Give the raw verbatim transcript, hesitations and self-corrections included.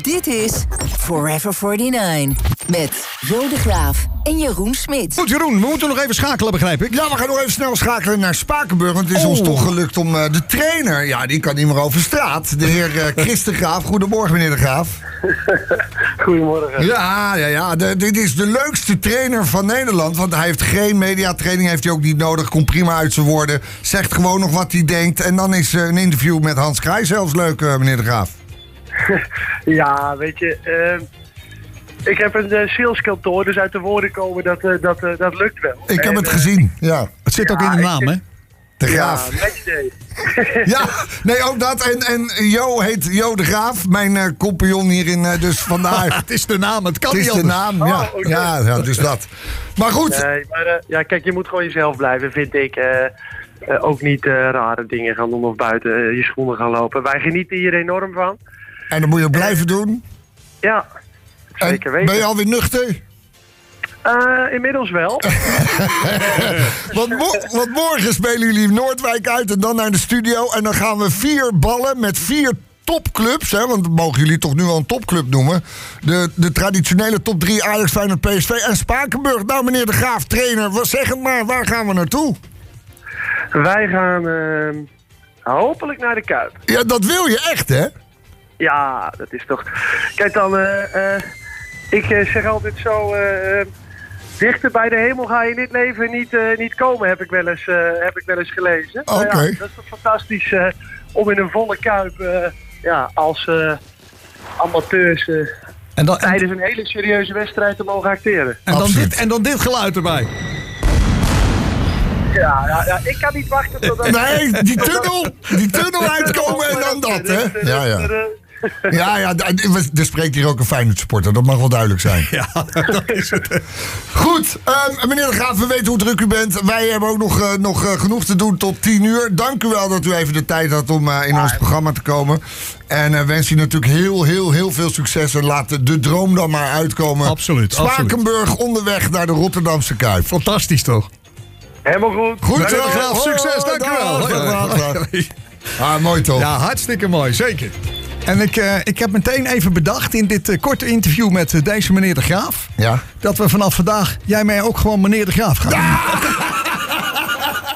Dit is Forever negenenveertig met Jo de Graaf en Jeroen Smit. Goed, Jeroen, we moeten nog even schakelen, begrijp ik. Ja, we gaan nog even snel schakelen naar Spakenburg. Want het is oh. ons toch gelukt om uh, de trainer... Ja, die kan niet meer over straat. De heer uh, Chris de Graaf. Goedemorgen, meneer de Graaf. Goedemorgen. Ja, ja, ja. De, dit is de leukste trainer van Nederland. Want hij heeft geen mediatraining, heeft hij ook niet nodig. Komt prima uit zijn woorden. Zegt gewoon nog wat hij denkt. En dan is uh, een interview met Hans Kraai zelfs leuk, uh, meneer de Graaf. Ja, weet je... Uh... Ik heb een uh, saleskantoor, dus uit de woorden komen, dat, uh, dat, uh, dat lukt wel. Ik heb en, het uh, gezien, ja. Het zit ja, ook in de naam, hè? De Graaf. Ja, matchday. Ja, nee, ook dat. En, en Jo heet Jo de Graaf, mijn uh, compagnon hierin, uh, dus vandaar. Het is de naam, het kan Het is niet de anders. naam, Oh, ja. okay. Ja, ja, dus dat. Maar goed. Nee, maar uh, ja, kijk, je moet gewoon jezelf blijven, vind ik. Uh, uh, ook niet uh, rare dingen gaan doen of buiten uh, je schoenen gaan lopen. Wij genieten hier enorm van. En dat moet je blijven doen. Ja, zeker En weten. ben je alweer nuchter? Uh, inmiddels wel. want, mo- want morgen spelen jullie Noordwijk uit en dan naar de studio. En dan gaan we vier ballen met vier topclubs. Hè, want dat mogen jullie toch nu al een topclub noemen. De, de traditionele top drie, Ajax, Feyenoord, P S V en Spakenburg. Nou, meneer de Graaf, trainer, wat zeg het maar. Waar gaan we naartoe? Wij gaan uh, hopelijk naar de Kuip. Ja, dat wil je echt, hè? Ja, dat is toch... Kijk dan, uh, uh, ik uh, zeg altijd zo... Uh, dichter bij de hemel ga je in dit leven niet, uh, niet komen, heb ik wel eens, uh, heb ik wel eens gelezen. Oké. Okay. Ja, dat is toch fantastisch uh, om in een volle Kuip uh, ja, als uh, amateurs uh, en dan, en... tijdens een hele serieuze wedstrijd te mogen acteren. En dan, dit, en dan dit geluid erbij. Ja, ja, ja, ik kan niet wachten tot... Nee, die tunnel, die tunnel uitkomen en dan dat, hè? Ja, ja. Ja, ja, er spreekt hier ook een Feyenoord supporter, dat mag wel duidelijk zijn. Ja, dat is het. Goed, uh, meneer de Graaf, we weten hoe druk u bent. Wij hebben ook nog, uh, nog uh, genoeg te doen tot tien uur. Dank u wel dat u even de tijd had om uh, in ons programma te komen. En uh, wens u natuurlijk heel, heel, heel veel succes. En laat de, de droom dan maar uitkomen. Absoluut, Spakenburg absoluut. Onderweg naar de Rotterdamse Kuip. Fantastisch toch? Helemaal goed. Goed, meneer de Graaf, succes, dank u wel. Ah, mooi toch? Ja, hartstikke mooi, zeker. En ik, uh, ik heb meteen even bedacht in dit uh, korte interview met uh, deze meneer de Graaf... Ja? dat we vanaf vandaag, jij mij ook gewoon meneer de Graaf gaan. Ja!